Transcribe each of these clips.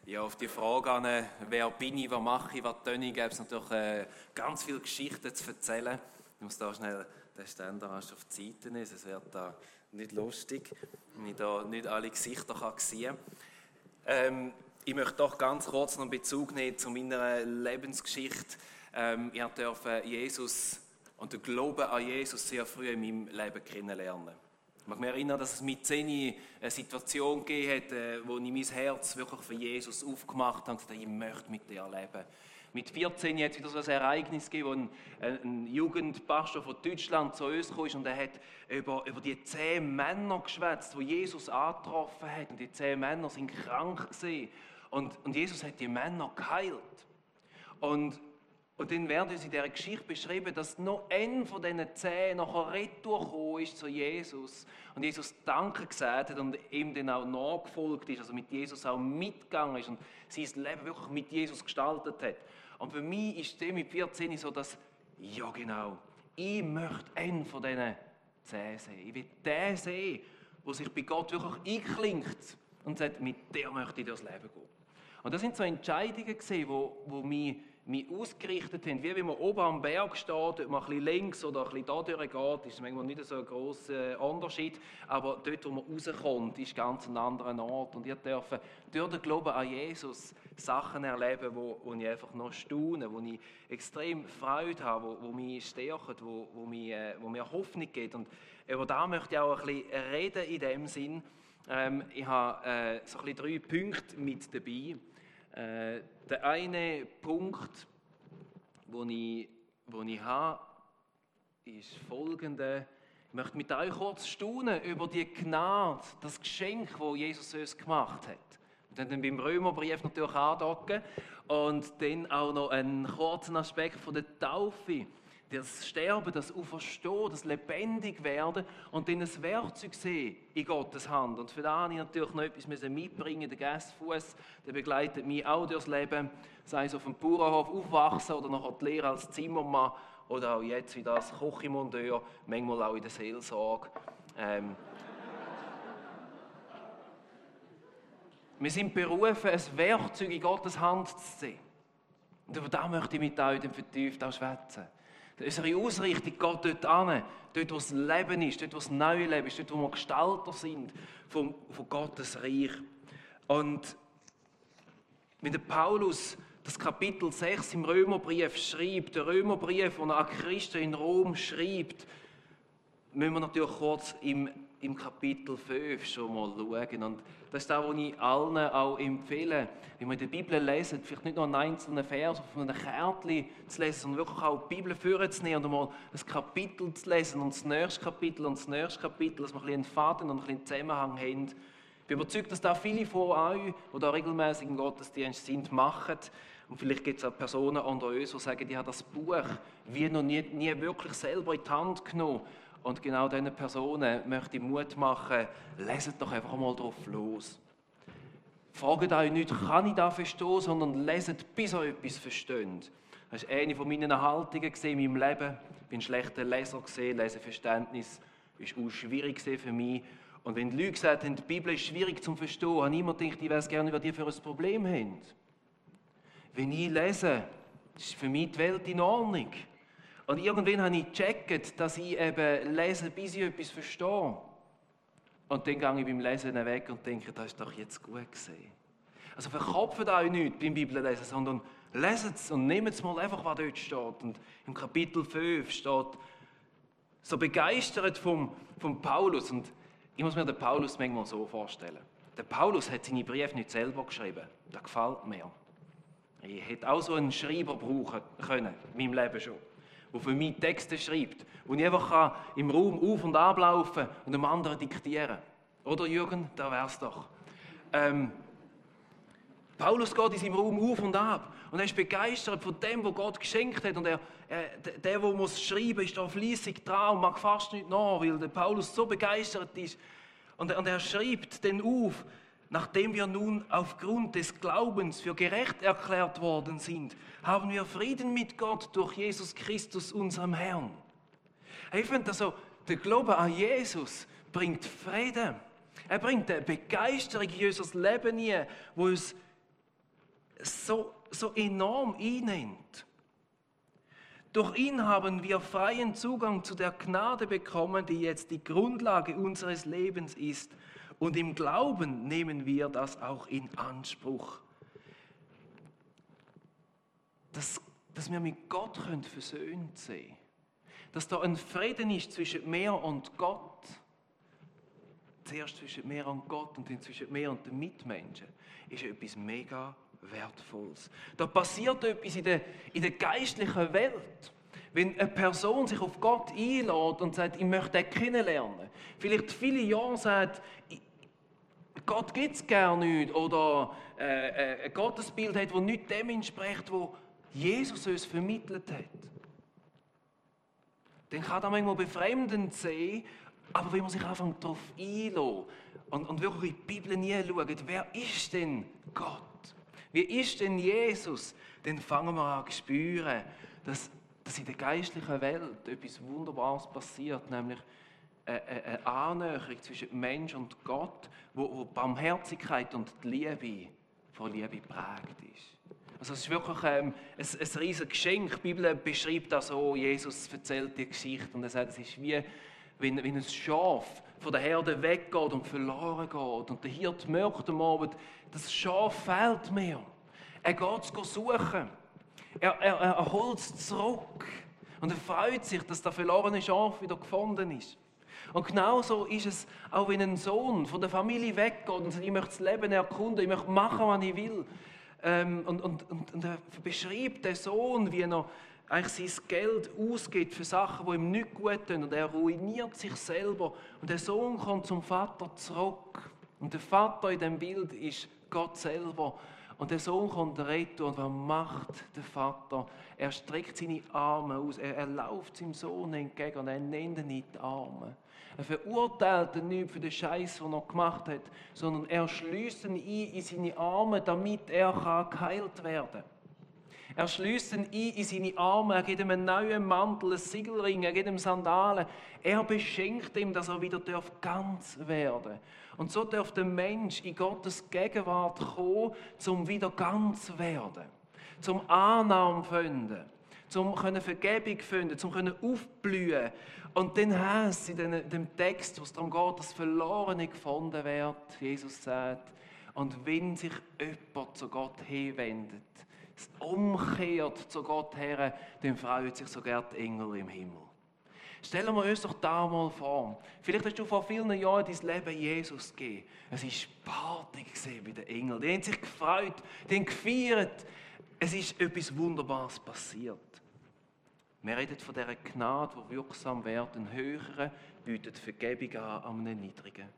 Ja, auf die Frage an, wer bin ich, was mache ich, was tue ich, gäbe es natürlich ganz viele Geschichten zu erzählen. Ich muss da schnell den Ständer auf die Seite nehmen, es wird da nicht lustig, wenn ich da nicht alle Gesichter sehen kann. Ich möchte doch ganz kurz noch Bezug nehmen zu meiner Lebensgeschichte. Ich durfte Jesus und den Glauben an Jesus sehr früh in meinem Leben kennenlernen. Ich mag mich erinnern, dass es mit 10 eine Situation gegeben hat, wo ich mein Herz wirklich für Jesus aufgemacht habe und gesagt habe, ich möchte mit dir leben. Mit 14 hat es wieder so ein Ereignis gegeben, wo ein Jugendpastor von Deutschland zu uns kam und er hat über die 10 Männer geschwätzt, die Jesus angetroffen hat. Und die 10 Männer sind krank gewesen. Und Jesus hat die Männer geheilt. Und dann wird uns in dieser Geschichte beschrieben, dass noch ein von diesen 10 nachher retour gekommen ist zu Jesus und Jesus Danke gesagt hat und ihm dann auch nachgefolgt ist, also mit Jesus auch mitgegangen ist und sein Leben wirklich mit Jesus gestaltet hat. Und für mich ist es mit 14 so, dass, ja genau, ich möchte einen von diesen 10 sehen. Ich will den sehen, der sich bei Gott wirklich einklingt und sagt, mit der möchte ich durchs Leben gehen. Und das sind so Entscheidungen gewesen, wo mich ausgerichtet haben, wie wenn man oben am Berg steht, ob man ein bisschen links oder ein bisschen da durchgeht, ist manchmal nicht so ein grosser Unterschied, aber dort, wo man rauskommt, ist ganz ein anderer Ort. Und ich durfte durch den Glauben an Jesus Sachen erleben, wo ich einfach noch staune, wo ich extrem Freude habe, wo mich stärken, wo mir Hoffnung gibt. Und über das möchte ich auch ein bisschen reden in dem Sinn. Ich habe so ein bisschen 3 Punkte mit dabei. Der eine Punkt, den ich habe, ist folgender. Ich möchte mit euch kurz staunen über die Gnade, das Geschenk, das Jesus uns gemacht hat. Und dann beim Römerbrief natürlich andocken und dann auch noch einen kurzen Aspekt von der Taufe. Das Sterben, das Auferstehen, das Lebendigwerden und dann ein Werkzeug sehen in Gottes Hand. Und für das musste ich natürlich noch etwas mitbringen. Der Gästfuss, der begleitet mich auch durchs Leben, sei es auf dem Bauernhof aufwachsen oder nachher die Lehre als Zimmermann oder auch jetzt wieder als Kochimondeur, manchmal auch in der Seelsorge. Wir sind berufen, ein Werkzeug in Gottes Hand zu sehen. Und über das möchte ich mit euch vertieft auch schwätzen. Unsere Ausrichtung geht dort an, dort wo das Leben ist, dort wo das neue Leben ist, dort wo wir Gestalter sind von Gottes Reich. Und wenn der Paulus das Kapitel 6 im Römerbrief schreibt, der Römerbrief, den er an Christen in Rom schreibt, müssen wir natürlich kurz im Kapitel 5 schon mal schauen. Und das ist das, was ich allen auch empfehle. Wenn wir in der Bibel lesen, vielleicht nicht nur einen einzelnen Vers auf einem Kärtchen zu lesen, sondern wirklich auch die Bibel vorzunehmen und mal ein Kapitel zu lesen und das nächste Kapitel und das nächste Kapitel, dass wir ein bisschen einen Faden und ein bisschen Zusammenhang haben. Ich bin überzeugt, dass da viele von euch, die da regelmäßig im Gottesdienst sind, machen. Und vielleicht gibt es auch Personen unter uns, die sagen, ich habe das Buch wie noch nie wirklich selber in die Hand genommen. Und genau diesen Personen möchte ich Mut machen, leset doch einfach mal drauf los. Fragt euch nicht, kann ich das verstehen, sondern leset, bis ihr etwas versteht. Das war eine von meinen Haltungen in meinem Leben. Ich bin ein schlechter Leser, Leseverständnis war auch schwierig für mich. Und wenn die Leute gesagt haben, die Bibel ist schwierig zu verstehen, habe ich immer gedacht, ich weiß gerne, was die für ein Problem haben. Wenn ich lese, ist für mich die Welt in Ordnung. Und irgendwann habe ich gecheckt, dass ich eben lese, bis ich etwas verstehe. Und dann gehe ich beim Lesen weg und denke, das ist doch jetzt gut gesehen. Also verkopft euch nicht beim Bibellesen, sondern leset es und nehmt es mal einfach, was dort steht. Und im Kapitel 5 steht, so begeistert vom Paulus. Und ich muss mir den Paulus manchmal so vorstellen. Der Paulus hat seine Briefe nicht selber geschrieben. Das gefällt mir. Ich hätte auch so einen Schreiber brauchen können, in meinem Leben schon, der für mich Texte schreibt, wo ich einfach im Raum auf- und ablaufen und dem anderen diktieren. Oder Jürgen, da wär's doch. Paulus geht in seinem Raum auf und ab und er ist begeistert von dem, was Gott geschenkt hat. Und der muss schreiben, ist da fleissig dran und mag fast nicht nach, weil der Paulus so begeistert ist. Und er schreibt dann auf, nachdem wir nun aufgrund des Glaubens für gerecht erklärt worden sind, haben wir Frieden mit Gott durch Jesus Christus, unserem Herrn. Ich finde also, der Glaube an Jesus bringt Frieden. Er bringt eine Begeisterung in unser Leben hinein, wo uns so enorm einnimmt. Durch ihn haben wir freien Zugang zu der Gnade bekommen, die jetzt die Grundlage unseres Lebens ist. Und im Glauben nehmen wir das auch in Anspruch. Dass wir mit Gott versöhnt sein können. Dass da ein Frieden ist zwischen mir und Gott. Zuerst zwischen mir und Gott und dann zwischen mir und den Mitmenschen. Ist etwas mega Wertvolles. Da passiert etwas in der geistlichen Welt. Wenn eine Person sich auf Gott einlädt und sagt, ich möchte ihn kennenlernen. Vielleicht viele Jahre sagt, Gott gibt es gar nicht. Oder ein Gottesbild hat, das nicht dem entspricht, wo Jesus uns vermittelt hat. Dann kann das manchmal befremdend sein, aber wenn man sich einfach darauf einlässt und wirklich in die Bibel hinschaut, wer ist denn Gott? Wie ist denn Jesus? Dann fangen wir an zu spüren, dass in der geistlichen Welt etwas Wunderbares passiert, nämlich eine Annäherung zwischen Mensch und Gott, wo Barmherzigkeit und die Liebe von Liebe geprägt ist. Also es ist wirklich ein riesiges Geschenk. Die Bibel beschreibt das so, Jesus erzählt die Geschichte und er sagt, es ist wie wenn ein Schaf von der Herde weggeht und verloren geht und der Hirte merkt am Abend, das Schaf fehlt mir. Er geht es suchen. Er holt es zurück und er freut sich, dass der verlorene Schaf wieder gefunden ist. Und genauso ist es auch, wenn ein Sohn von der Familie weggeht und sagt, ich möchte das Leben erkunden, ich möchte machen, was ich will. Und er beschreibt den Sohn, wie er eigentlich sein Geld ausgibt für Sachen, die ihm nicht gut tun. Und er ruiniert sich selber. Und der Sohn kommt zum Vater zurück. Und der Vater in diesem Bild ist Gott selber. Und der Sohn kommt retour. Und was macht der Vater? Er streckt seine Arme aus. Er läuft seinem Sohn entgegen und er nimmt ihn in die Arme. Er verurteilt ihn nicht für den Scheiß, den er gemacht hat, sondern er schließt ihn ein in seine Arme, damit er geheilt werden kann. Er schließt ihn ein in seine Arme, er gibt ihm einen neuen Mantel, einen Siegelring, er gibt ihm Sandalen. Er beschenkt ihm, dass er wieder ganz werden darf. Und so darf der Mensch in Gottes Gegenwart kommen, um wieder ganz zu werden. Zum Annahme finden, zum Vergebung finden, zum aufblühen. Und dann heißt es in dem Text, wo es darum geht, dass Verlorene gefunden wird, Jesus sagt, und wenn sich jemand zu Gott hinwendet, es umkehrt zu Gott her, dann freut sich sogar die Engel im Himmel. Stellen wir uns doch da mal vor. Vielleicht hast du vor vielen Jahren dein Leben Jesus gegeben. Es war Party bei den Engeln. Die haben sich gefreut, die haben gefeiert. Es ist etwas Wunderbares passiert. Wir reden von dieser Gnade, die wirksam wird. Ein Höherer bietet Vergebung an einem Niedrigen.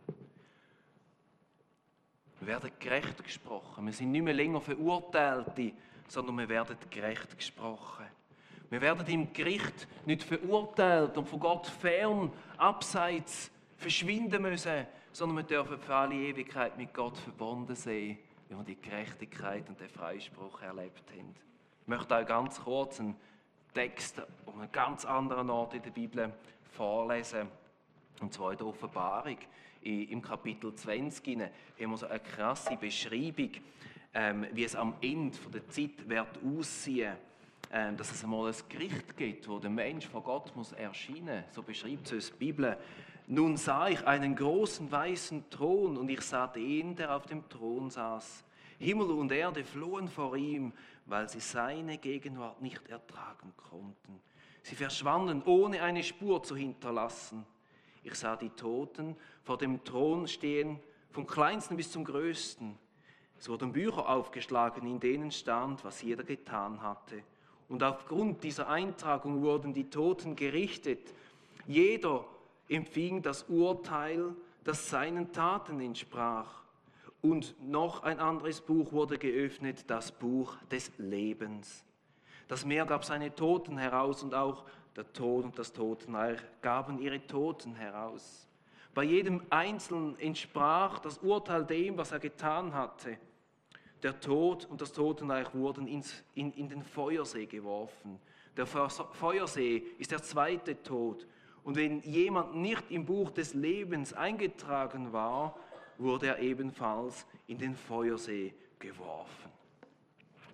Wir werden gerecht gesprochen. Wir sind nicht mehr länger Verurteilte, sondern wir werden gerecht gesprochen. Wir werden im Gericht nicht verurteilt und von Gott fern, abseits verschwinden müssen, sondern wir dürfen für alle Ewigkeit mit Gott verbunden sein, wie wir die Gerechtigkeit und den Freispruch erlebt haben. Ich möchte euch ganz kurz einen Text um einen ganz anderen Ort in der Bibel vorlesen, und zwar in der Offenbarung. Im Kapitel 20 haben wir so eine krasse Beschreibung, wie es am Ende der Zeit wird aussehen, dass es einmal ein Gericht gibt, wo der Mensch vor Gott muss erscheinen muss. So beschreibt es die Bibel. Nun sah ich einen großen weißen Thron und ich sah den, der auf dem Thron saß. Himmel und Erde flohen vor ihm, weil sie seine Gegenwart nicht ertragen konnten. Sie verschwanden, ohne eine Spur zu hinterlassen. Ich sah die Toten vor dem Thron stehen, vom Kleinsten bis zum Größten. Es wurden Bücher aufgeschlagen, in denen stand, was jeder getan hatte. Und aufgrund dieser Eintragung wurden die Toten gerichtet. Jeder empfing das Urteil, das seinen Taten entsprach. Und noch ein anderes Buch wurde geöffnet, das Buch des Lebens. Das Meer gab seine Toten heraus und auch der Tod und das Totenreich gaben ihre Toten heraus. Bei jedem Einzelnen entsprach das Urteil dem, was er getan hatte. Der Tod und das Totenreich wurden in den Feuersee geworfen. Der Feuersee ist der zweite Tod. Und wenn jemand nicht im Buch des Lebens eingetragen war, wurde er ebenfalls in den Feuersee geworfen.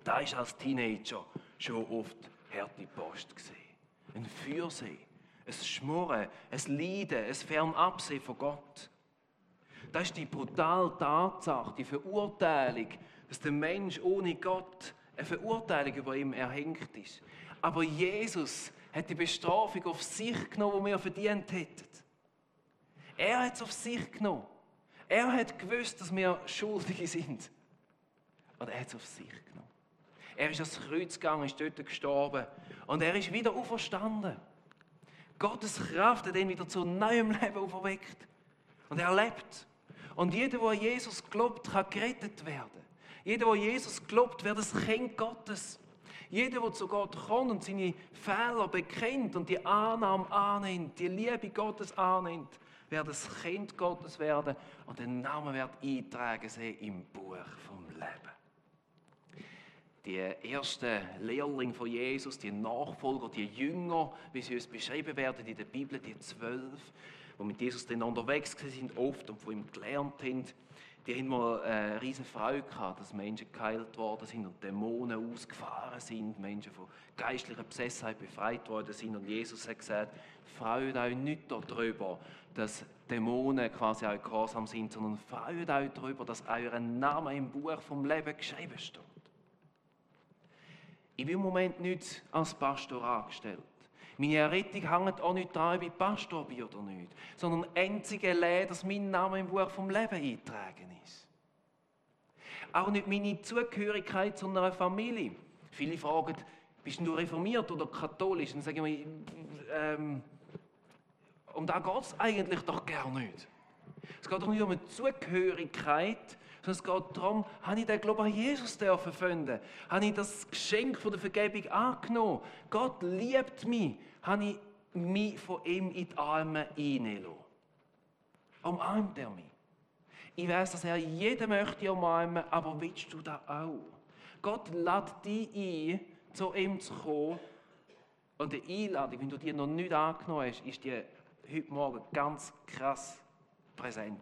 Da ist als Teenager schon oft harte Post gesehen. Ein Feuersee, ein Schmorren, ein Leiden, ein Fernabsehen von Gott. Das ist die brutale Tatsache, die Verurteilung, dass der Mensch ohne Gott eine Verurteilung über ihm erhängt ist. Aber Jesus hat die Bestrafung auf sich genommen, die wir verdient hätten. Er hat es auf sich genommen. Er hat gewusst, dass wir Schuldige sind. Und er hat es auf sich genommen. Er ist ans Kreuz gegangen, ist dort gestorben. Und er ist wieder auferstanden. Gottes Kraft hat ihn wieder zu neuem Leben auferweckt. Und er lebt. Und jeder, der an Jesus glaubt, kann gerettet werden. Jeder, der an Jesus glaubt, wird ein Kind Gottes. Jeder, der zu Gott kommt und seine Fehler bekennt und die Annahme annimmt, die Liebe Gottes annimmt, wird ein Kind Gottes werden und den Namen wird eintragen sehen im Buch vom Leben. Die ersten Lehrlinge von Jesus, die Nachfolger, die Jünger, wie sie uns beschrieben werden in der Bibel, die 12, die mit Jesus dann unterwegs sind, oft und von ihm gelernt haben, die haben mal eine riesige Freude gehabt, dass Menschen geheilt worden sind und Dämonen ausgefahren sind, Menschen von geistlicher Besessenheit befreit worden sind. Und Jesus hat gesagt, freut euch nicht darüber, dass Dämonen quasi euch gehorsam sind, sondern freut euch darüber, dass euer Name im Buch vom Leben geschrieben steht. Ich bin im Moment nicht als Pastor angestellt. Meine Errettung hängt auch nicht daran, ob ich Pastor bin oder nicht, sondern einzige allein, dass mein Name im Buch vom Leben eingetragen ist. Auch nicht meine Zugehörigkeit zu einer Familie. Viele fragen, bist du reformiert oder katholisch? Dann sage ich mir, um das geht es eigentlich doch gar nicht. Es geht doch nicht um eine Zugehörigkeit, sondern es geht darum, habe ich den Glauben an Jesus finden? Habe ich das Geschenk von der Vergebung angenommen? Gott liebt mich. Habe ich mich von ihm in die Arme hineinlassen? Umarmt er mich? Ich weiss, dass er jeden möchte umarmen, aber willst du das auch? Gott lädt dich ein, zu ihm zu kommen. Und die Einladung, wenn du die noch nicht angenommen hast, ist die heute Morgen ganz krass präsent.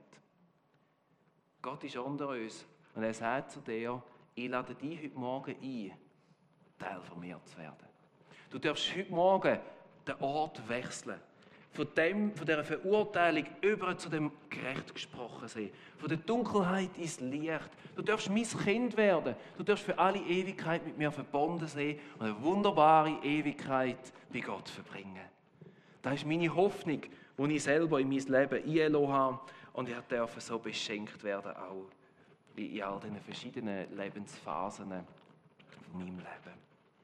Gott ist unter uns und er sagt zu dir, ich lade dich heute Morgen ein, Teil von mir zu werden. Du darfst heute Morgen den Ort wechseln. Von dieser Verurteilung über zu dem gerecht gesprochen sein. Von der Dunkelheit ins Licht. Du darfst mein Kind werden. Du darfst für alle Ewigkeit mit mir verbunden sein und eine wunderbare Ewigkeit bei Gott verbringen. Das ist meine Hoffnung, die ich selber in mein Leben eingelassen habe. Und ich darf so beschenkt werden, auch in all diesen verschiedenen Lebensphasen von meinem Leben.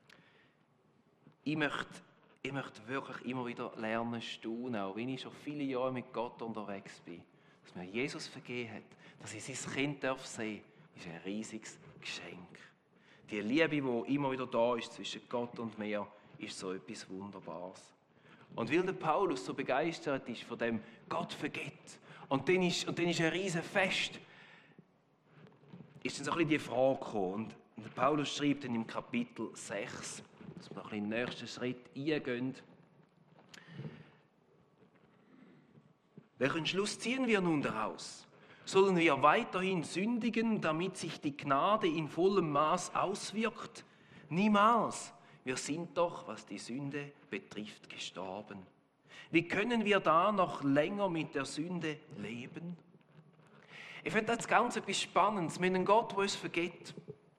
Ich möchte wirklich immer wieder lernen, staunen, auch wenn ich schon viele Jahre mit Gott unterwegs bin. Dass mir Jesus vergeben hat, dass ich sein Kind sehen darf, ist ein riesiges Geschenk. Die Liebe, die immer wieder da ist zwischen Gott und mir, ist so etwas Wunderbares. Und weil der Paulus so begeistert ist von dem, Gott vergibt, und dann ist ein riesen Fest, ist dann so ein bisschen die Frage gekommen. Und der Paulus schreibt dann im Kapitel 6, dass wir noch ein bisschen den nächsten Schritt eingehen. Welchen Schluss ziehen wir nun daraus? Sollen wir weiterhin sündigen, damit sich die Gnade in vollem Maß auswirkt? Niemals. Wir sind doch, was die Sünde betrifft, gestorben. Wie können wir da noch länger mit der Sünde leben? Ich finde das ganz etwas Spannendes. Wir haben einen Gott, der uns vergibt.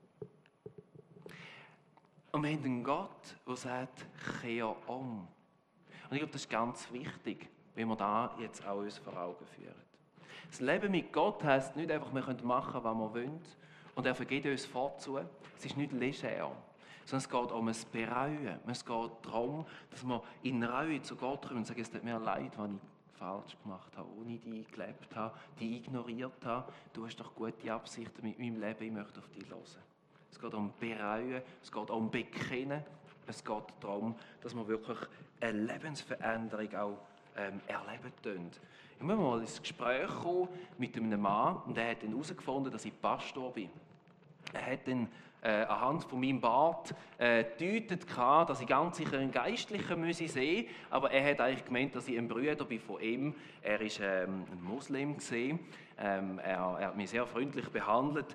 Und wir haben einen Gott, der sagt, kehr um. Und ich glaube, das ist ganz wichtig, wenn wir da jetzt auch uns vor Augen führen. Das Leben mit Gott heisst nicht einfach, wir können machen, was wir wollen, und er vergibt uns fortzu. Es ist nicht leger. Sondern es geht um ein Bereuen. Es geht darum, dass wir in Reue zu Gott kommen und sagen, es tut mir leid, was ich falsch gemacht habe, ohne dich gelebt habe, dich ignoriert habe. Du hast doch gute Absichten mit meinem Leben, ich möchte auf dich hören. Es geht um Bereuen, es geht um Bekennen, es geht darum, dass wir wirklich eine Lebensveränderung auch erleben können. Ich muss mal ins Gespräch kommen mit einem Mann und er hat dann herausgefunden, dass ich Pastor bin. Er hat dann anhand von meinem Bart deutet, dass ich ganz sicher einen Geistlichen müsse sehen, aber er hat eigentlich gemeint, dass ich ein Bruder bin von ihm. Er war ein Muslim. Er hat mich sehr freundlich behandelt.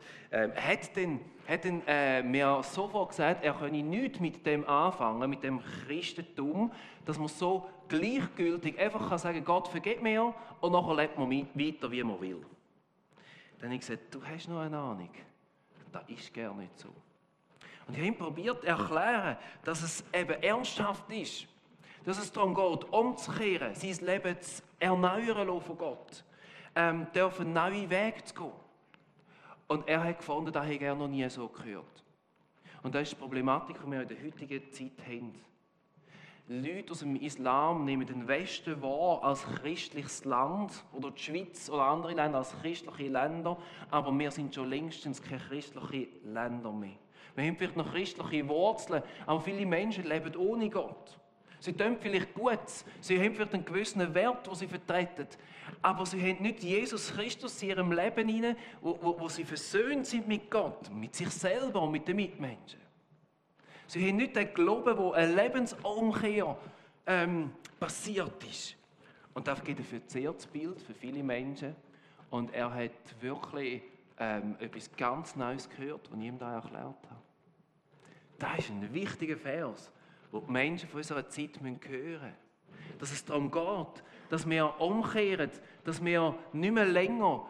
Hat mir sofort gesagt, er könne nichts mit dem anfangen, mit dem Christentum, dass man so gleichgültig einfach kann sagen, Gott vergib mir und nachher lebt man weiter, wie man will. Dann habe ich gesagt, du hast noch eine Ahnung. Das ist gar nicht so. Und ich habe ihm probiert zu erklären, dass es eben ernsthaft ist. Dass es darum geht, umzukehren, sein Leben zu erneuern von Gott. Dürfen neue Wege zu gehen. Und er hat gefunden, das hätte er noch nie so gehört. Und das ist die Problematik, die wir in der heutigen Zeit haben. Leute aus dem Islam nehmen den Westen wahr als christliches Land oder die Schweiz oder andere Länder als christliche Länder, aber wir sind schon längstens keine christlichen Länder mehr. Wir haben vielleicht noch christliche Wurzeln, aber viele Menschen leben ohne Gott. Sie tun vielleicht gut, sie haben vielleicht einen gewissen Wert, den sie vertreten, aber sie haben nicht Jesus Christus in ihrem Leben hinein, wo sie versöhnt sind mit Gott, mit sich selber und mit den Mitmenschen. Sie haben nicht den Glauben, wo eine Lebensumkehr passiert ist. Und das gibt ein verzerrtes Bild für viele Menschen. Und er hat wirklich etwas ganz Neues gehört, was ich ihm da erklärt habe. Das ist ein wichtiger Vers, den die Menschen von unserer Zeit hören müssen. Dass es darum geht, dass wir umkehren, dass wir nicht mehr länger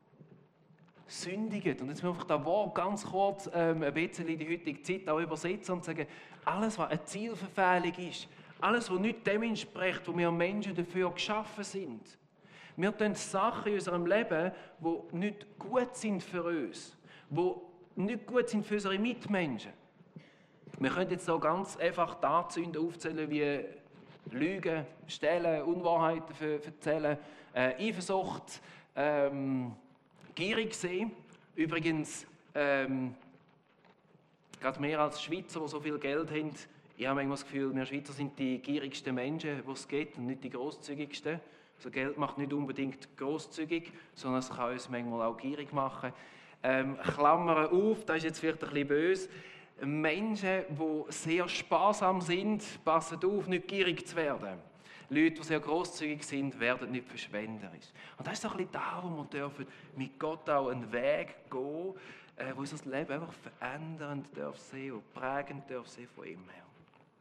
sündigen. Und jetzt müssen wir einfach das Wort ganz kurz ein bisschen in die heutige Zeit auch übersetzen und sagen, alles, was eine Zielverfehlung ist, alles, was nicht dem entspricht, wo wir Menschen dafür geschaffen sind. Wir tun Sachen in unserem Leben, die nicht gut sind für uns, die nicht gut sind für unsere Mitmenschen. Wir können jetzt so ganz einfach Tatsünden aufzählen wie Lügen, Stehlen, Unwahrheiten erzählen, Eifersucht, gierig sein. Übrigens, gerade mehr als Schweizer, die so viel Geld haben, ich habe manchmal das Gefühl, wir Schweizer sind die gierigsten Menschen, die es gibt, und nicht die grosszügigsten. Also Geld macht nicht unbedingt grosszügig, sondern es kann uns manchmal auch gierig machen. Klammern auf, das ist jetzt vielleicht ein bisschen böse. Menschen, die sehr sparsam sind, passen auf, nicht gierig zu werden. Leute, die sehr grosszügig sind, werden nicht verschwenderisch. Und das ist so ein bisschen da, wo wir dürfen mit Gott auch einen Weg gehen, wo unser Leben einfach verändernd darf sein und prägend darf sein von ihm her.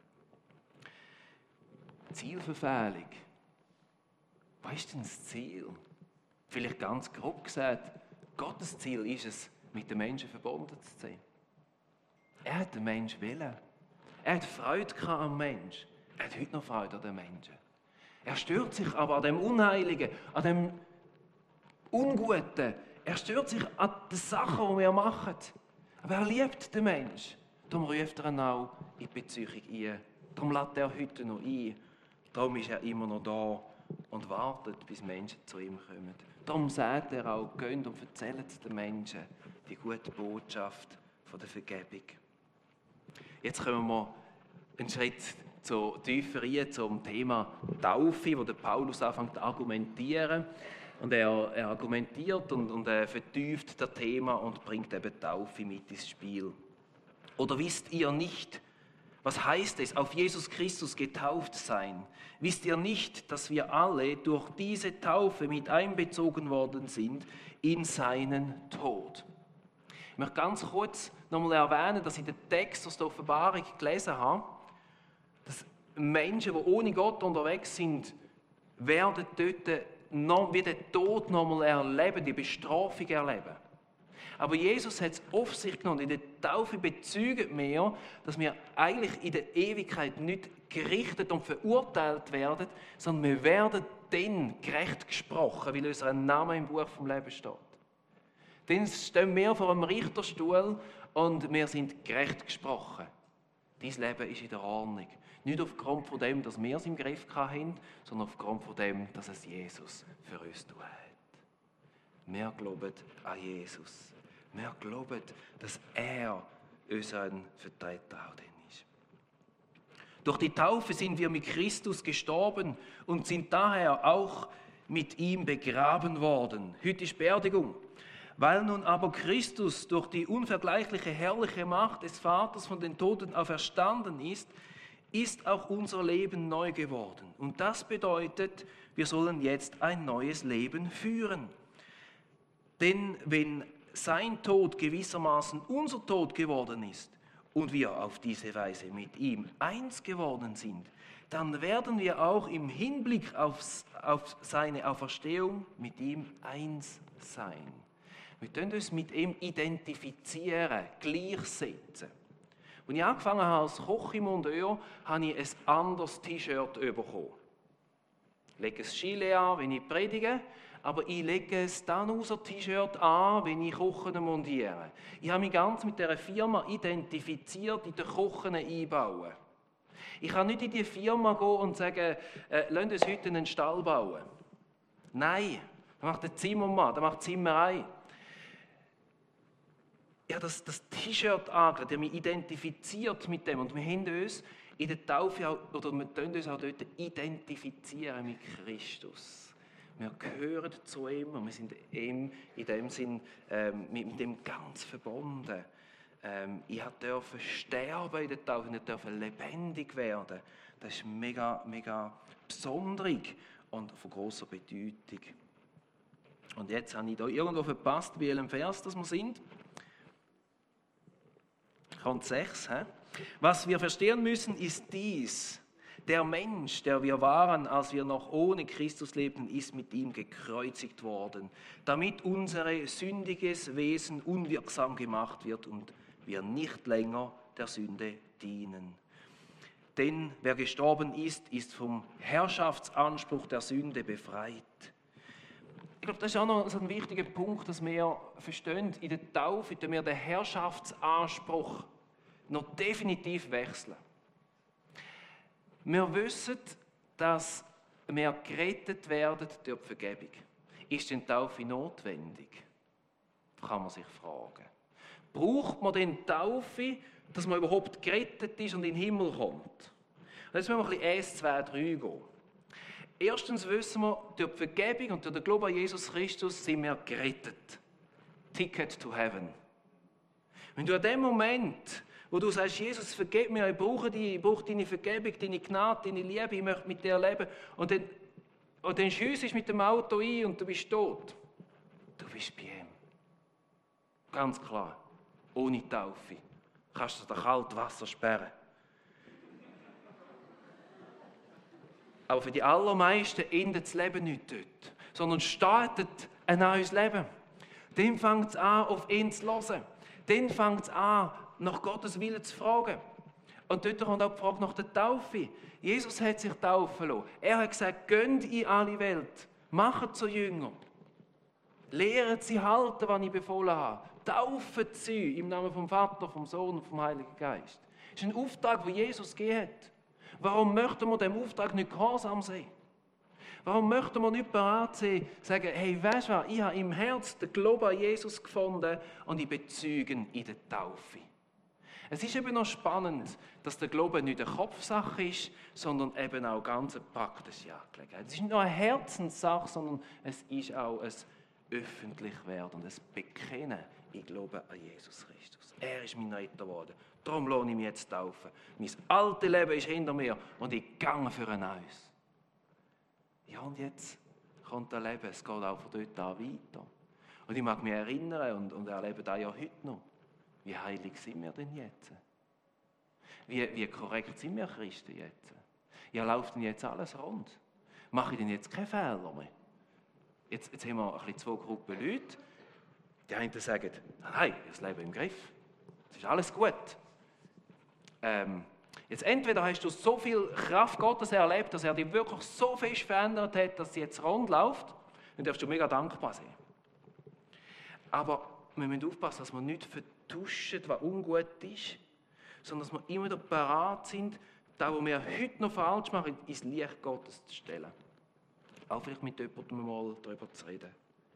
Zielverfehlung. Was ist denn das Ziel? Vielleicht ganz grob gesagt, Gottes Ziel ist es, mit den Menschen verbunden zu sein. Er hat den Menschen willen. Er hat Freude am Menschen. Er hat heute noch Freude an den Menschen. Er stört sich aber an dem Unheiligen, an dem Unguten. Er stört sich an den Sachen, die wir machen. Aber er liebt den Menschen. Darum ruft er ihn auch in die Beziehung ein. Darum lädt er heute noch ein. Darum ist er immer noch da und wartet, bis Menschen zu ihm kommen. Darum sagt er auch, geht und erzählt den Menschen die gute Botschaft von der Vergebung. Jetzt kommen wir einen Schritt tiefer rein zum Thema Taufe, wo der Paulus anfängt zu argumentieren. Und er argumentiert und vertieft das Thema und bringt eben Taufe mit ins Spiel. Oder wisst ihr nicht, was heißt es, auf Jesus Christus getauft sein? Wisst ihr nicht, dass wir alle durch diese Taufe mit einbezogen worden sind in seinen Tod? Ich möchte ganz kurz nochmal erwähnen, dass ich den Text aus der Offenbarung gelesen habe, dass Menschen, die ohne Gott unterwegs sind, werden dort noch wie den Tod nochmal erleben, die Bestrafung erleben. Aber Jesus hat es auf sich genommen. In der Taufe bezeugen wir, dass wir eigentlich in der Ewigkeit nicht gerichtet und verurteilt werden, sondern wir werden dann gerecht gesprochen, weil unser Name im Buch vom Leben steht. Dann stehen wir vor einem Richterstuhl und wir sind gerecht gesprochen. Dein Leben ist in der Ordnung. Nicht aufgrund von dem, dass wir es im Griff haben, sondern aufgrund von dem, dass es Jesus für uns tut. Wir glauben an Jesus. Wir glauben, dass er unser Vertreter auch ist. Durch die Taufe sind wir mit Christus gestorben und sind daher auch mit ihm begraben worden. Heute ist Beerdigung. Weil nun aber Christus durch die unvergleichliche herrliche Macht des Vaters von den Toten auferstanden ist, ist auch unser Leben neu geworden. Und das bedeutet, wir sollen jetzt ein neues Leben führen. Denn wenn sein Tod gewissermaßen unser Tod geworden ist und wir auf diese Weise mit ihm eins geworden sind, dann werden wir auch im Hinblick auf seine Auferstehung mit ihm eins sein. Wir können uns mit ihm identifizieren, gleichsetzen. Als ich angefangen habe als Koch im Monteur, habe ich ein anderes T-Shirt bekommen. Ich lege ein Gilet an, wenn ich predige, aber ich lege ein Dannhauser-T-Shirt an, wenn ich Kochen montiere. Ich habe mich ganz mit dieser Firma identifiziert, in den Kochen einbauen. Ich kann nicht in die Firma gehen und sagen, lasst uns heute einen Stall bauen. Nein, das macht der Zimmermann, das macht die Zimmerei. Ich habe das T-Shirt angelegt, ich habe mich identifiziert mit dem und wir haben uns in der Taufe auch, oder wir können uns auch dort identifizieren mit Christus. Wir gehören zu ihm und wir sind ihm in dem Sinn mit dem ganz verbunden. Ich durfte sterben in der Taufe, ich durfte lebendig werden. Das ist mega, mega besonders und von grosser Bedeutung. Und jetzt habe ich da irgendwo verpasst, bei welchem Vers das wir sind. Kommt 6. Was wir verstehen müssen, ist dies. Der Mensch, der wir waren, als wir noch ohne Christus lebten, ist mit ihm gekreuzigt worden, damit unser sündiges Wesen unwirksam gemacht wird und wir nicht länger der Sünde dienen. Denn wer gestorben ist, ist vom Herrschaftsanspruch der Sünde befreit. Ich glaube, das ist auch noch so ein wichtiger Punkt, dass wir verstehen, in der Taufe, dass wir den Herrschaftsanspruch noch definitiv wechseln. Wir wissen, dass wir gerettet werden durch die Vergebung. Ist denn die Taufe notwendig? Das kann man sich fragen. Braucht man denn die Taufe, dass man überhaupt gerettet ist und in den Himmel kommt? Und jetzt müssen wir ein bisschen 1, 2, 3 gehen. Erstens wissen wir, durch die Vergebung und durch den Glauben an Jesus Christus sind wir gerettet. Ticket to heaven. Wenn du an dem Moment, wo du sagst, Jesus, vergib mir, ich brauche deine Vergebung, deine Gnade, deine Liebe, ich möchte mit dir leben, und dann schiessest du mit dem Auto ein und du bist tot. Du bist bei ihm. Ganz klar. Ohne Taufe. Kannst du das kalte Wasser sperren. Aber für die allermeisten endet das Leben nicht dort, sondern startet ein neues Leben. Dann fängt es an, auf ihn zu hören. Dann fängt es an, nach Gottes Willen zu fragen. Und dort kommt auch die Frage nach der Taufe. Jesus hat sich taufen lassen. Er hat gesagt, geht in alle Welt, macht zu Jüngern. Lehrt sie halten, was ich befohlen habe. Taufen sie im Namen vom Vater, vom Sohn und vom Heiligen Geist. Das ist ein Auftrag, den Jesus gegeben hat. Warum möchten wir dem Auftrag nicht gehorsam sein? Warum möchten wir nicht bereit sein, sagen, hey, weißt du was, ich habe im Herzen den Glauben an Jesus gefunden und ich bezeuge ihn in der Taufe. Es ist eben noch spannend, dass der Glaube nicht eine Kopfsache ist, sondern eben auch ganz eine praktische Angelegenheit. Es ist nicht nur eine Herzenssache, sondern es ist auch ein Öffentlichwerden, ein Bekennen, ich glaube an Jesus Christus. Er ist mein Retter geworden. Darum lohne ich mich jetzt taufen. Mein altes Leben ist hinter mir und ich gehe für ein neues. Ja, und jetzt kommt das Leben, es geht auch von dort an weiter. Und ich mag mich erinnern und erlebe das ja heute noch. Wie heilig sind wir denn jetzt? Wie korrekt sind wir Christen jetzt? Ja, läuft denn jetzt alles rund? Mache ich denn jetzt keine Fehler mehr? Jetzt haben wir ein bisschen 2 Gruppen Leute. Die einen sagen, nein, das Leben im Griff. Es ist alles gut. Jetzt entweder hast du so viel Kraft Gottes erlebt, dass er dich wirklich so fest verändert hat, dass es jetzt rund läuft, dann darfst du mega dankbar sein. Aber wir müssen aufpassen, dass wir nicht vertuschen, was ungut ist, sondern dass wir immer wieder bereit sind, das, was wir heute noch falsch machen, ins Licht Gottes zu stellen. Auch vielleicht mit jemandem mal darüber zu reden.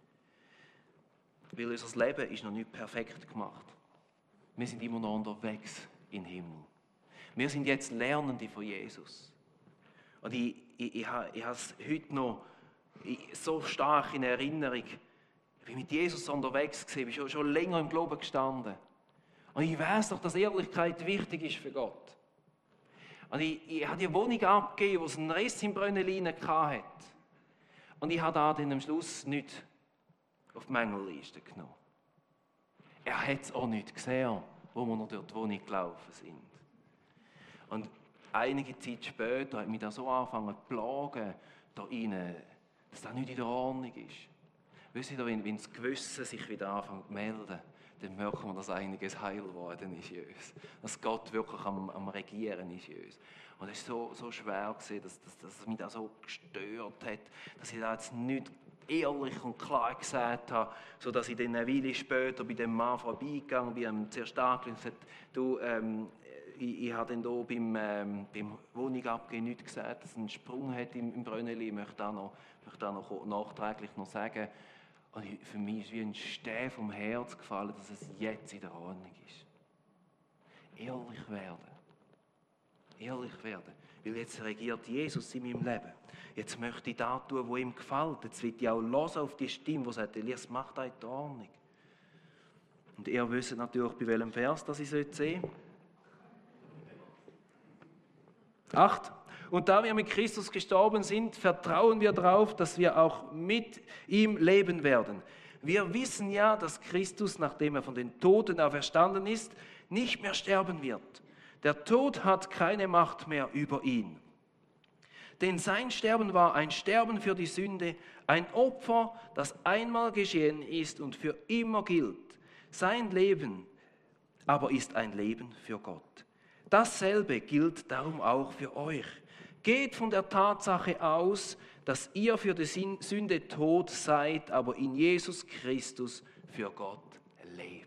Weil unser Leben ist noch nicht perfekt gemacht. Wir sind immer noch unterwegs in den Himmel. Wir sind jetzt Lernende von Jesus. Und ich habe es heute noch so stark in Erinnerung. Ich bin mit Jesus unterwegs gewesen, ich bin schon länger im Glauben gestanden. Und ich weiß doch, dass Ehrlichkeit wichtig ist für Gott. Und ich habe die Wohnung abgegeben, wo es einen Riss im Brünnelin hatte. Und ich habe da dann am Schluss nichts. auf die Mängelliste genommen. Er hat es auch nicht gesehen, wo wir noch durch die Wohnung gelaufen sind. Und einige Zeit später hat mich das so angefangen zu plagen, da rein, dass das nicht in der Ordnung ist. Wisst ihr, wenn das Gewissen sich wieder anfängt zu melden, dann merken wir, dass einiges heil geworden ist in uns. Dass Gott wirklich am Regieren ist in uns. Und es war so schwer, dass mich das so gestört hat, dass ich da jetzt nicht ehrlich und klar gesagt habe, sodass ich dann eine Weile später bei dem Mann vorbeigegangen bin, am zuerst angerufen und gesagt, du, ich habe dann hier beim Wohnungabgeben nichts gesagt, dass es einen Sprung hat im Brünneli. Ich möchte da noch nachträglich noch sagen. Und für mich ist wie ein Stein vom Herz gefallen, dass es jetzt in der Ordnung ist. Ehrlich werden. Ehrlich werden. Weil jetzt regiert Jesus in meinem Leben. Jetzt möchte ich das tun, was ihm gefällt. Jetzt will ich auch hören auf die Stimme, die sagt, Elias, mach das in der Ordnung. Und ihr wisst natürlich, bei welchem Vers das ich sehen soll. 8. Und da wir mit Christus gestorben sind, vertrauen wir darauf, dass wir auch mit ihm leben werden. Wir wissen ja, dass Christus, nachdem er von den Toten auferstanden ist, nicht mehr sterben wird. Der Tod hat keine Macht mehr über ihn. Denn sein Sterben war ein Sterben für die Sünde, ein Opfer, das einmal geschehen ist und für immer gilt. Sein Leben aber ist ein Leben für Gott. Dasselbe gilt darum auch für euch. Geht von der Tatsache aus, dass ihr für die Sünde tot seid, aber in Jesus Christus für Gott lebt.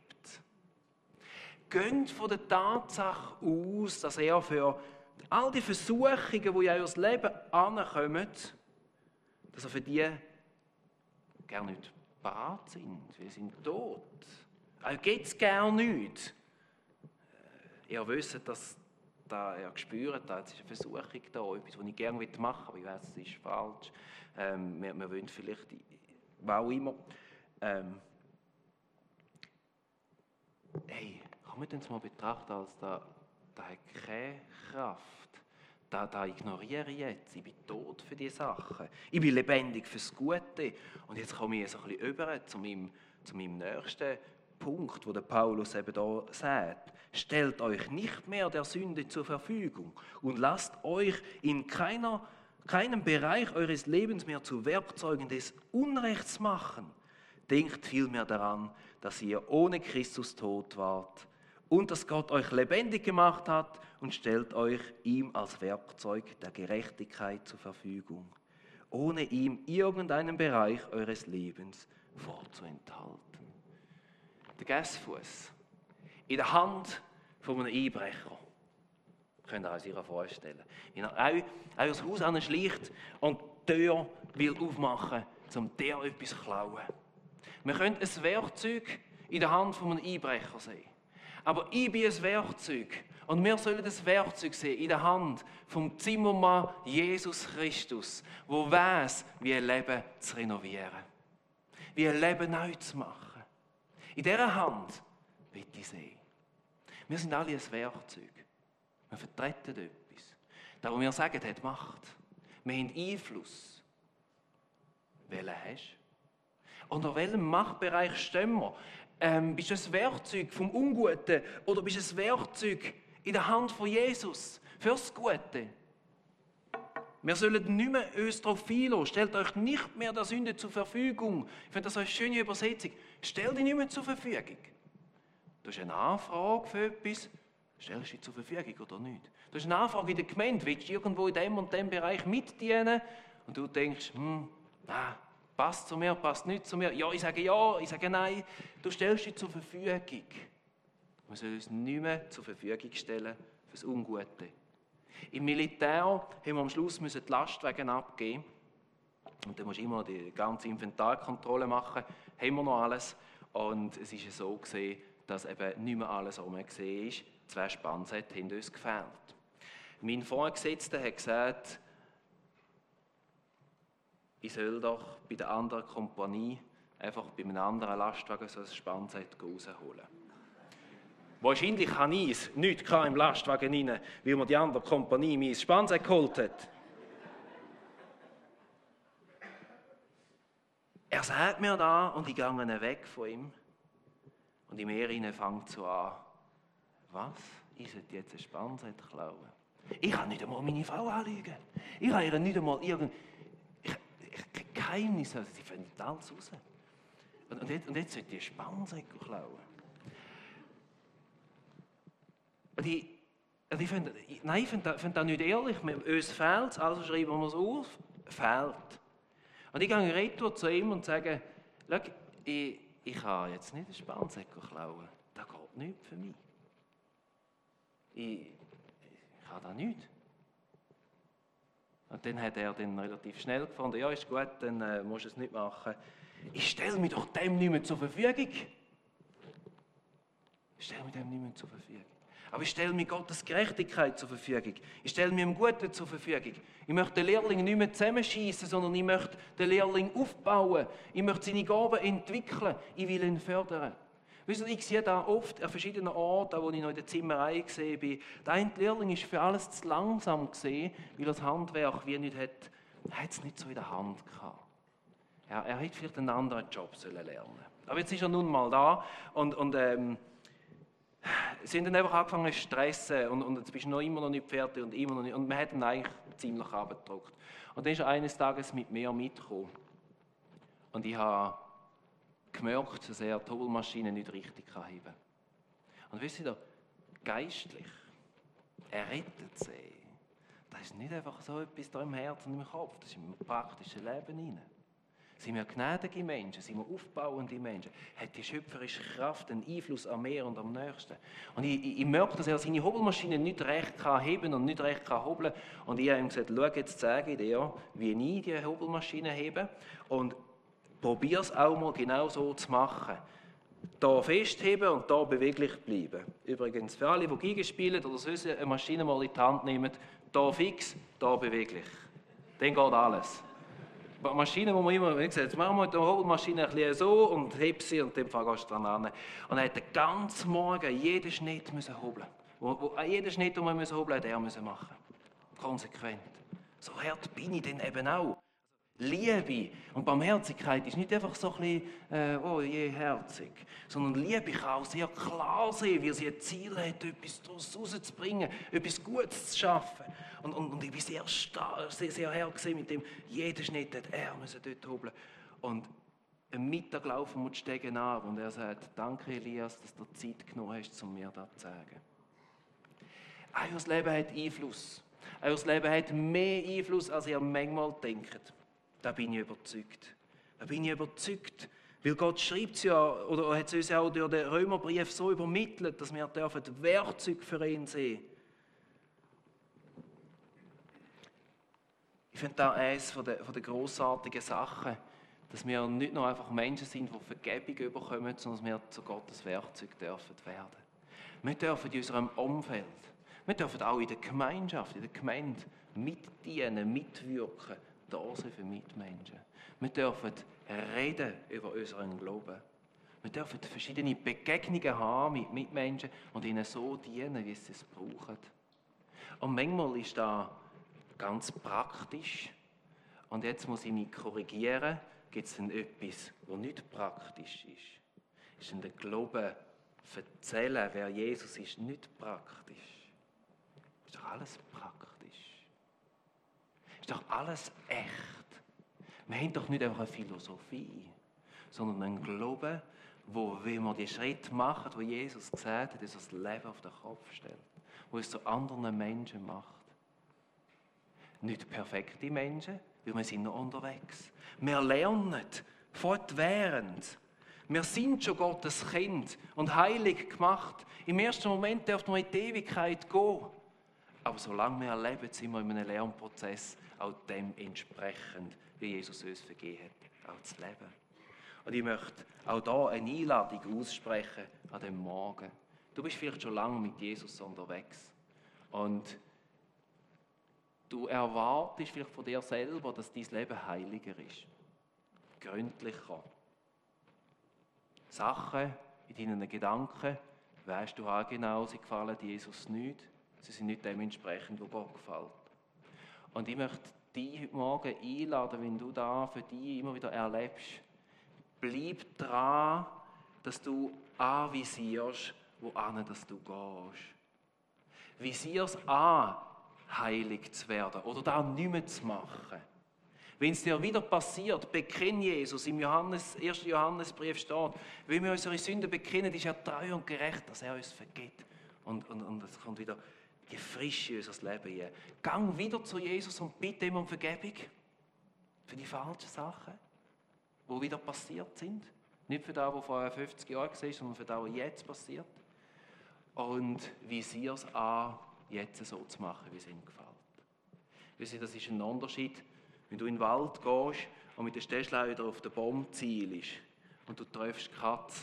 Geht von der Tatsache aus, dass er für all die Versuchungen, die in euer Leben ankommen, dass er für die gar nicht bereit sind. Wir sind tot. Euch geht es gar nicht. Ihr wisst, dass ihr spürt, jetzt ist eine Versuchung da, etwas, was ich gerne machen will, aber ich weiß, es ist falsch. Wir wollen vielleicht, was auch immer. Kann man das mal betrachten, als da hat keine Kraft. Da ignoriere ich jetzt. Ich bin tot für diese Sachen. Ich bin lebendig fürs Gute. Und jetzt komme ich so ein bisschen über zu meinem nächsten Punkt, wo der Paulus eben da sagt. Stellt euch nicht mehr der Sünde zur Verfügung und lasst euch in keinem Bereich eures Lebens mehr zu Werkzeugen des Unrechts machen. Denkt vielmehr daran, dass ihr ohne Christus tot wart und dass Gott euch lebendig gemacht hat und stellt euch ihm als Werkzeug der Gerechtigkeit zur Verfügung, ohne ihm irgendeinen Bereich eures Lebens vorzuenthalten. Der Gässfuss in der Hand von einem Einbrecher. Könnt ihr euch das vorstellen. Wenn er euer Haus anschleicht und die Tür will aufmachen, um dir etwas zu klauen. Wir können ein Werkzeug in der Hand von einem Einbrecher sehen. Aber ich bin ein Werkzeug. Und wir sollen das Werkzeug sehen in der Hand vom Zimmermann Jesus Christus, der weiss, wie ein Leben zu renovieren. Wie ein Leben neu zu machen. In dieser Hand will ich sehen. Wir sind alle ein Werkzeug. Wir vertreten etwas. Das, was wir sagen, hat Macht. Wir haben Einfluss. Welchen hast du? Unter welchem Machtbereich stehen wir? Bist du ein Werkzeug vom Unguten oder bist du ein Werkzeug in der Hand von Jesus fürs Gute? Wir sollen nicht mehr uns darauf einlassen. Stellt euch nicht mehr der Sünde zur Verfügung. Ich finde das eine schöne Übersetzung. Stell dich nicht mehr zur Verfügung. Du hast eine Anfrage für etwas, stellst du dich zur Verfügung oder nicht? Du hast eine Anfrage in der Gemeinde, willst du irgendwo in dem und dem Bereich mitdienen? Und du denkst, passt zu mir, passt nicht zu mir. Ja, ich sage nein. Du stellst dich zur Verfügung. Wir sollen uns nicht mehr zur Verfügung stellen für das Ungute. Im Militär haben wir am Schluss die Lastwagen abgeben. Und dann musst du immer die ganze Inventarkontrolle machen. Haben wir noch alles. Und es ist so gesehen, dass eben nicht mehr alles rumgesehen ist. 2 Spannsätze haben uns gefehlt. Mein Vorgesetzter hat gesagt, ich soll doch bei der anderen Kompanie einfach bei einem anderen Lastwagen so ein Spannset rausholen. Wahrscheinlich habe ich es nicht im Lastwagen rein, weil mir die andere Kompanie mein Spannset geholt hat. Er sagt mir da und ich gehe weg von ihm. Und im Meer fängt so an, was? Ich sollte jetzt ein Spanset klauen? Ich kann nicht einmal meine Frau anlügen. Ich kann ihr nicht einmal kein Geheimnis, also sie finden alles raus. Und jetzt sollte ich ein Spanset klauen. Und ich finde das nicht ehrlich. Uns fehlt es, also schreiben wir es auf, fehlt. Und ich gehe retour zu ihm und sage, schau, ich kann jetzt nicht einen Spansäckel klauen. Das geht nicht für mich. Ich kann das nicht. Und dann hat er dann relativ schnell gefunden, ja, ist gut, dann musst du es nicht machen. Ich stelle mich doch dem nicht mehr zur Verfügung. Aber ich stelle mir Gottes Gerechtigkeit zur Verfügung. Ich stelle mir dem Guten zur Verfügung. Ich möchte den Lehrling nicht mehr zusammenschießen, sondern ich möchte den Lehrling aufbauen. Ich möchte seine Gaben entwickeln. Ich will ihn fördern. Wisst ihr, ich sehe da oft an verschiedenen Orten, wo ich noch in der Zimmerei gesehen bin, der eine Lehrling ist für alles zu langsam gesehen, weil er das Handwerk wie nicht hat es nicht so in der Hand gehabt. Ja, er hätte vielleicht einen anderen Job lernen sollen. Aber jetzt ist er nun mal da und sie haben dann einfach angefangen zu stressen und jetzt bist du immer noch nicht fertig und immer noch nicht. Und man hat ihn eigentlich ziemlich abgedrückt. Und dann ist er eines Tages mit mir mitgekommen. Und ich habe gemerkt, dass er die Hobelmaschine nicht richtig heben kann. Und wisst ihr, geistlich, er rettet sie. Das ist nicht einfach so etwas da im Herzen und im Kopf, das ist im praktischen Leben hinein. Sind wir gnädige Menschen, sind wir aufbauende Menschen, hat die schöpferische Kraft einen Einfluss am Meer und am Nächsten. Und ich merke, dass er seine Hobelmaschine nicht recht kann heben und nicht recht kann hobeln. Und ich habe ihm gesagt, schau, jetzt zeige ich dir, wie ich die Hobelmaschine hebe und probiere es auch mal genau so zu machen. Da festheben und da beweglich bleiben. Übrigens, für alle, die Geige spielen oder sonst eine Maschine mal in die Hand nehmen, da fix, da beweglich. Dann geht alles. Bei Maschinen, wo man immer gesagt, jetzt machen wir die Hobelmaschine ein bisschen so und heb sie und dann gehst du dran an. Und er hat den ganzen Morgen jeden Schnitt hobeln. Jeden Schnitt, den wir hobeln, hat er machen. Konsequent. So hart bin ich dann eben auch. Liebe und Barmherzigkeit ist nicht einfach so ein bisschen, oh je, herzig, sondern Liebe kann auch sehr klar sein, wie sie ein Ziel hat, etwas daraus rauszubringen, etwas Gutes zu schaffen. Und ich bin sehr stark, sehr hergesehen mit dem, jeden Schnitt hat er dort hobeln. Und am Mittag laufen wir die Stege ab und er sagt, danke Elias, dass du Zeit genommen hast, um mir das zu sagen. Euer Leben hat Einfluss. Euer Leben hat mehr Einfluss, als ihr manchmal denkt. Da bin ich überzeugt. Weil Gott schreibt es ja, oder hat es uns ja auch durch den Römerbrief so übermittelt, dass wir Werkzeuge für ihn sehen. Ich finde das eines von der grossartigen Sachen, dass wir nicht nur einfach Menschen sind, die Vergebung bekommen, sondern dass wir zu Gottes Werkzeug dürfen werden. Wir dürfen in unserem Umfeld, wir dürfen auch in der Gemeinschaft, in der Gemeinde mitdienen, mitwirken, da sind für Mitmenschen. Wir dürfen reden über unseren Glauben. Wir dürfen verschiedene Begegnungen haben mit Mitmenschen und ihnen so dienen, wie sie es brauchen. Und manchmal ist das ganz praktisch. Und jetzt muss ich mich korrigieren. Gibt es denn etwas, was nicht praktisch ist? Ist denn der Glaube erzählen, wer Jesus ist, nicht praktisch? Ist doch alles praktisch. Ist doch alles echt. Wir haben doch nicht einfach eine Philosophie, sondern einen Glauben, wo, wenn wir die Schritte machen, wo Jesus gesagt hat, dass er das Leben auf den Kopf stellt, wo es zu anderen Menschen macht. Nicht perfekte Menschen, weil wir sind noch unterwegs. Wir lernen fortwährend. Wir sind schon Gottes Kind und heilig gemacht. Im ersten Moment dürfen wir in die Ewigkeit gehen. Aber solange wir leben, sind wir in einem Lernprozess, auch dem entsprechend, wie Jesus uns vergeben hat, auch zu leben. Und ich möchte auch hier eine Einladung aussprechen an dem Morgen. Du bist vielleicht schon lange mit Jesus unterwegs und du erwartest vielleicht von dir selber, dass dein Leben heiliger ist, gründlicher. Sachen in deinen Gedanken, weisst du auch genau, sie gefallen Jesus nicht. Sie sind nicht dementsprechend, wo Gott gefällt. Und ich möchte dich heute Morgen einladen, wenn du da für dich immer wieder erlebst, Bleib dran, dass du anvisierst, wohin dass du gehst. Visier's an, heilig zu werden oder da nicht mehr zu machen. Wenn es dir wieder passiert, bekenn Jesus. Im 1. Johannesbrief steht, wenn wir unsere Sünden bekennen, ist er treu und gerecht, dass er uns vergibt. Und es kommt wieder die Frische in unser Leben rein. Gang wieder zu Jesus und bitte ihm um Vergebung für die falschen Sachen, die wieder passiert sind. Nicht für das, was vor 50 Jahren war, sondern für das, was jetzt passiert. Und visier es an, jetzt so zu machen, wie es ihm gefällt. Wisst ihr, das ist ein Unterschied, wenn du in den Wald gehst und mit der Stechleiter auf den Baum zielst und du triffst die Katze.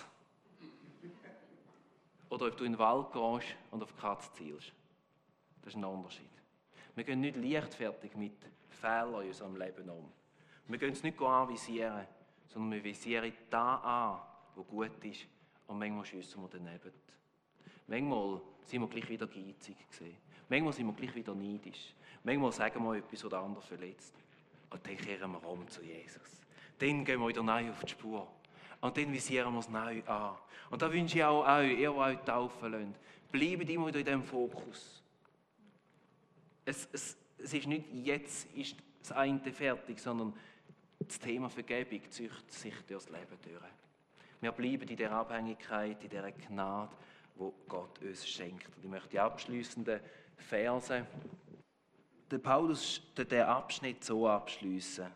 Oder ob du in den Wald gehst und auf die Katze zielst. Das ist ein Unterschied. Wir gehen nicht leichtfertig mit Fehlern in unserem Leben um. Wir gehen es nicht anvisieren, sondern wir visieren da an, wo gut ist. Und manchmal schiessen wir daneben. Manchmal sind wir gleich wieder geizig gewesen. Manchmal sind wir gleich wieder neidisch. Manchmal sagen wir etwas, oder der andere verletzt. Und dann kehren wir um zu Jesus. Dann gehen wir wieder neu auf die Spur. Und dann visieren wir es neu an. Und da wünsche ich auch euch, ihr, die euch taufen lasst, bleibt immer wieder in diesem Fokus. Es ist nicht, jetzt ist das eine fertig, sondern das Thema Vergebung zieht sich durchs Leben durch. Wir bleiben in dieser Abhängigkeit, in dieser Gnade, die Gott uns schenkt. Und ich möchte die abschliessenden Verse, der Paulus den Abschnitt so abschliessen.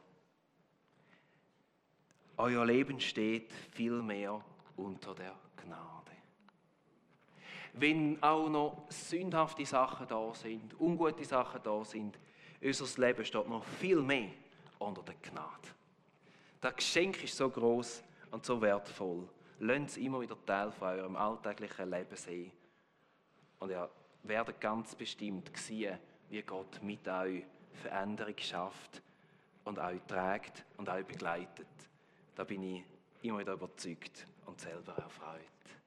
Euer Leben steht vielmehr unter der Gnade. Wenn auch noch sündhafte Sachen da sind, ungute Sachen da sind, unser Leben steht noch viel mehr unter der Gnade. Das Geschenk ist so groß und so wertvoll. Lasst es immer wieder Teil von eurem alltäglichen Leben sein. Und ihr werdet ganz bestimmt sehen, wie Gott mit euch Veränderung schafft und euch trägt und euch begleitet. Da bin ich immer wieder überzeugt und selber erfreut.